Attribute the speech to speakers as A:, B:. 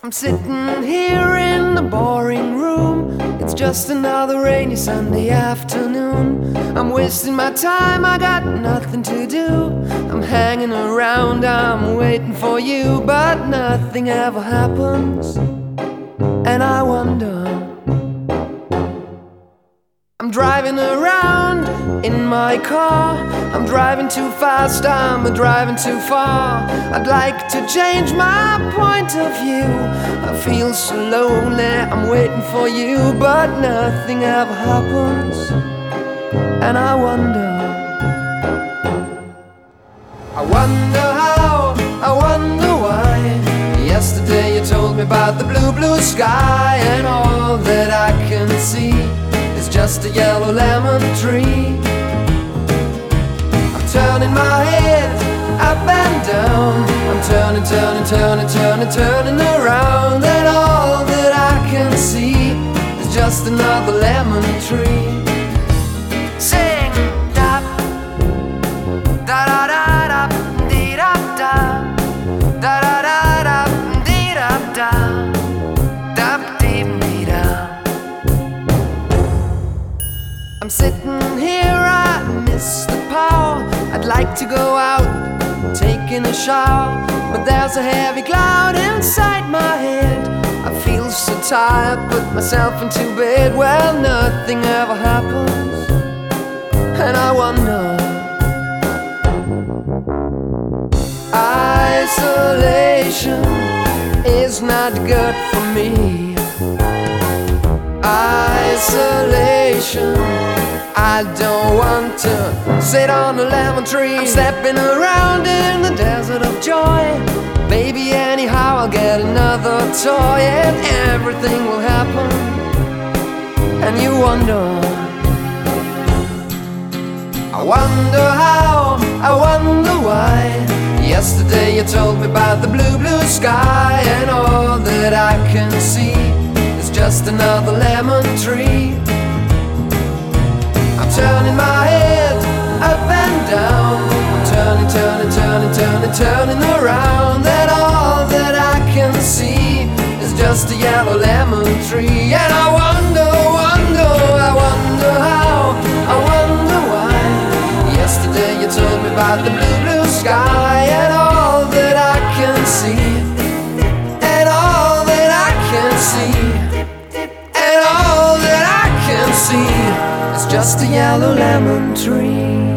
A: I'm sitting here in the boring room. It's just another rainy Sunday afternoon. I'm wasting my time, I got nothing to do. I'm hanging around, I'm waiting for you, but nothing ever happens. And I wonder, I'm driving around in my car. I'm driving too fast, I'm driving too far. I'd like to change my point of view. I feel so lonely, I'm waiting for you, but nothing ever happens. And I wonder how, I wonder why. Yesterday you told me about the blue, blue sky, and all that I can see is just a yellow lemon tree. I'm turning my head up and down. I'm turning, turning, turning, turning, turning around, and all that I can see is just another lemon tree. Sing da da da da da dee da da da da da da dee da da da dee dee da. I'm sitting here, I miss the power. I'd like to go out, taking a shower, but there's a heavy cloud inside my head. I feel so tired, put myself into bed. Well, nothing ever happens, and I wonder. Isolation is not good for me. Isolation, I don't want to sit on a lemon tree. I'm stepping around in the desert of joy. Maybe anyhow I'll get another toy, and everything will happen. And you wonder, I wonder how, I wonder why. Yesterday you told me about the blue, blue sky, and all that I can see is just another lemon tree. I'm turning my head up and down. I'm turning, turning, turning, turning, turning around, and all that I can see is just a yellow lemon tree. And I wonder, wonder, I wonder how, I wonder why. Yesterday you told me about the blue, blue sky, and all that I can see, and all that I can see, and all that I can see, it's just a yellow lemon tree.